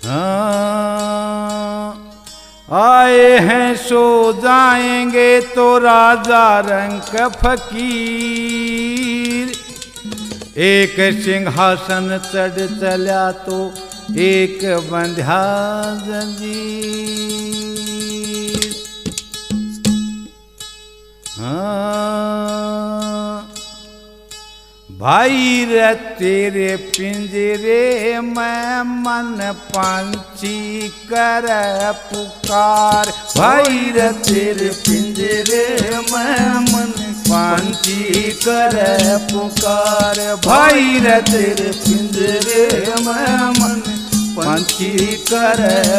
हाँ, आए हैं सो जाएंगे तो राजा रंग फकीर। एक सिंहासन चढ़ चला तो एक बंध्या जंजीर। हाँ, भाई रे तेरे पिंजरे में मन पंछी कर पुकार। भाई रे तेरे पिंजरे में मन पंछी कर पुकार। भाई रे तेरे पिंजरे में मन पंछी कर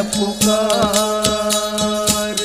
पुकार।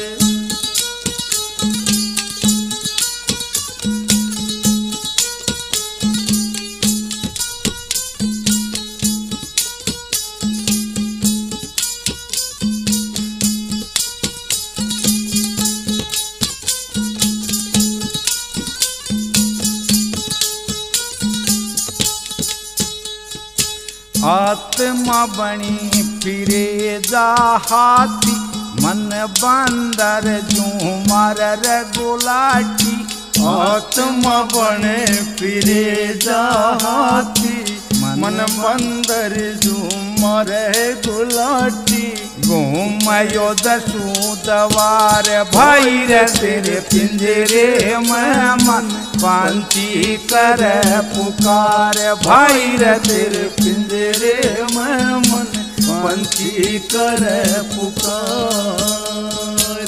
आत्मा बनी फिरे जा हाथी, मन बंदर झूमर गुलाटी। आत्मा बने फिरे जा हाथी, मन बंदर झूमर गुलाटी। घूमयो दसू दवार भाई रे तेरे पिंजरे में मन पंछी कर पुकार। भाई रे तेरे पिंजरे में मन पंछी कर पुकार।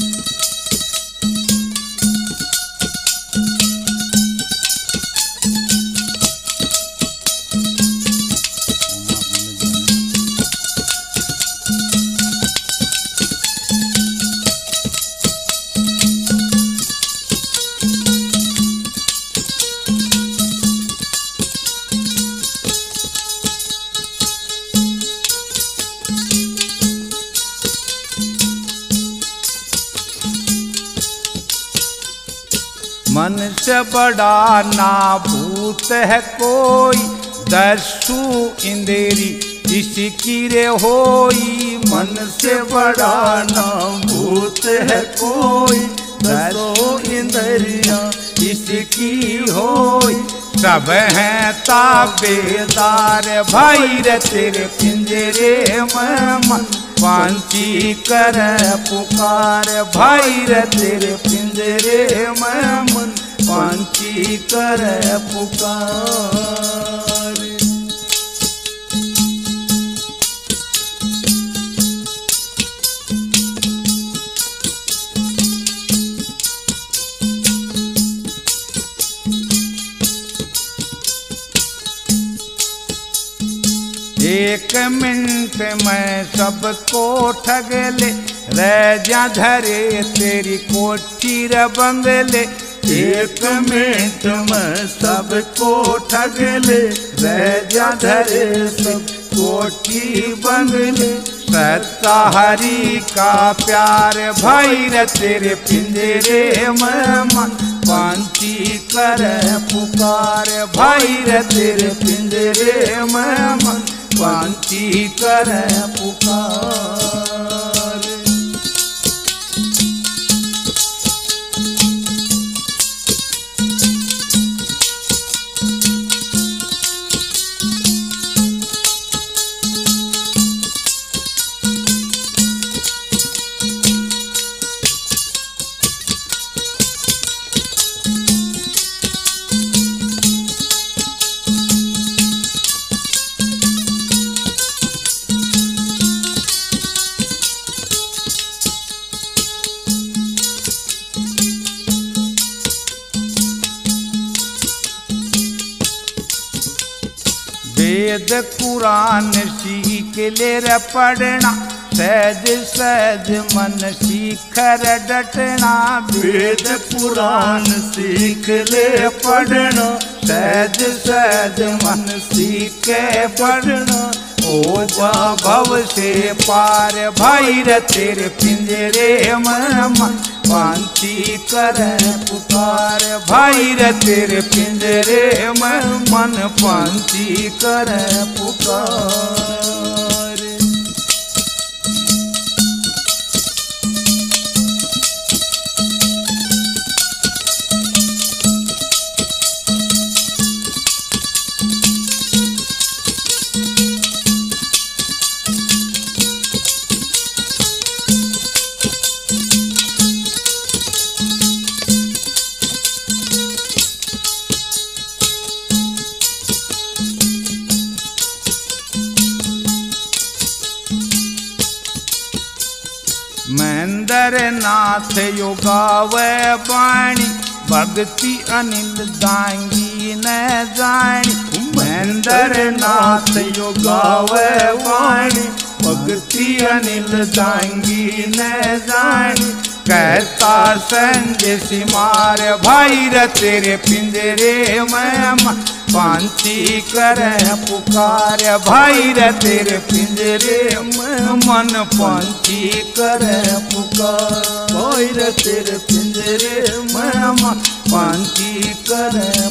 मन से बड़ा ना भूत है कोई, दसू इंदेरी इसकी रे होई। मन से बड़ा ना भूत है कोई, दसो इंद्रियां इसकी होई। सब हैं ताबेदार भाई रे तेरे पिंजरे में मन पंछी कर पुकार। भाई रे तेरे पिंजरे में मन पंछी कर पुकार। एक मिनट में सबको ठग ले, रह जा धरे तेरी कोठी रे बंगले। एक मिनट में सबको ठग ले, रह जा धरे सब कोठी बंगले। सत्ता हरि का प्यार भाई रे तेरे पिंजरे में मन पंछी कर पुकार। भाई रे तेरे पिंजरे में मन पंछी कर पुकार। वेद कुरान सीख ले रे पढ़ना, सहज सहज मन सीख रे डटना। वेद कुरान सीख ले पढ़ना, सहज सहज मन सीख पढ़ना। ओ भव से पार भाई रे तेरे पिंजरे में मन पंछी कर पुकार। भाई रे तेरे पिंजरे में मन पंछी कर पुकार। महेंद्र नाथ यो गावे बाणी भक्ति अनिल दांगी न जानी। महेंद्र नाथ यो गावे बाणी भक्ति अनिल दांगी न जानी। कहता संजय सिमार भाई रे तेरे पिंजरे में पांची करे पुकार भाई रे तेरे पिंजरे में मन पांची करे पुकार भाई रे तेरे पिंजरे में पांची करे